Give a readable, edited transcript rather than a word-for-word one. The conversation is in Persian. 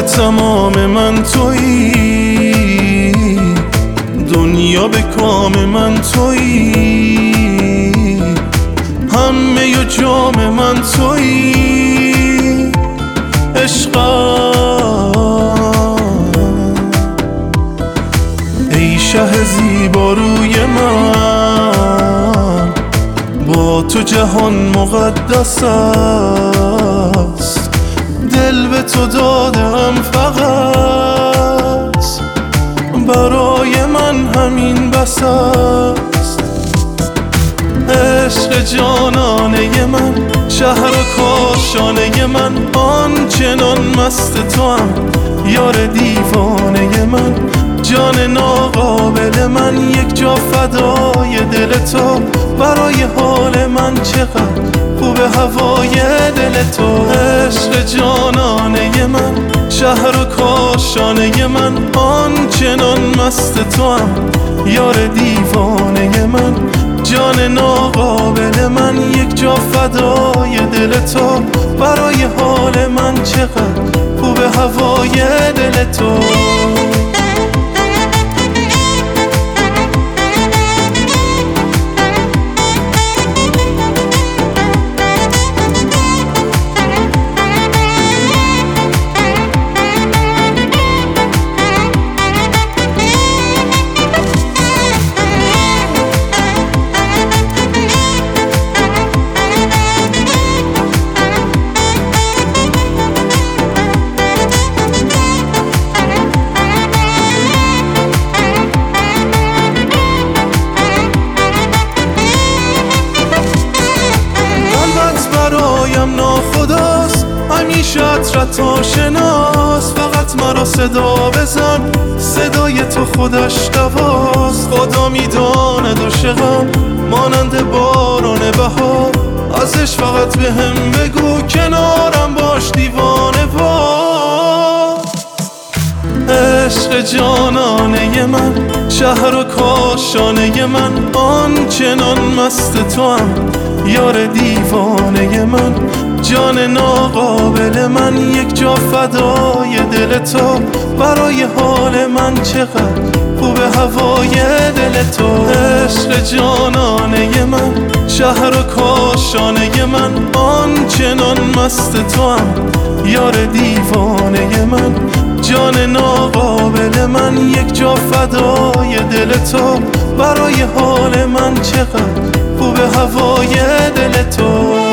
تمام من تویی، دنیا به کام من تویی، همه ی جام من تویی. عشقم ای شه زیبا روی من، با تو جهان مقدس است، دل به تو دادم فقط، برای من همین بس است. عشق جانانه من، شهر و کاشانه من، آنچنان مست توام یار دیوانه من، جان ناقابل من، یک جا فدای دل تو، برای حال من چقدر خوب هوای دل تو. عشق جانانه من، شهر و کاشانه من، آنچنان مست توام یار دیوانه من، جان ناقابل من، یک جا فدای دل تو، برای حال من چقدر خوب هوای دل تو. ناخداست همیشه عطرت آشناست، فقط مرا صدا بزن، صدای تو خودش دواست. خدا میداند عاشقم مانند باران بهار، ازش فقط بهم بگو کنارم باش دیوانه وار. عشق جانانه من، شهر و کاشانه من، آنچنان مست توام یار دیوانه من، جان ناقابل من، یک جا فدای دل تو، برای حال من چقدر خوب هوای دل تو. عشق جانانه من، شهر و کاشانه من، آنچنان مست توام یار دیوانه من، جان ناقابل من، یک جا فدای دل تو، برای حال من چقدر خوب هوای دل تو.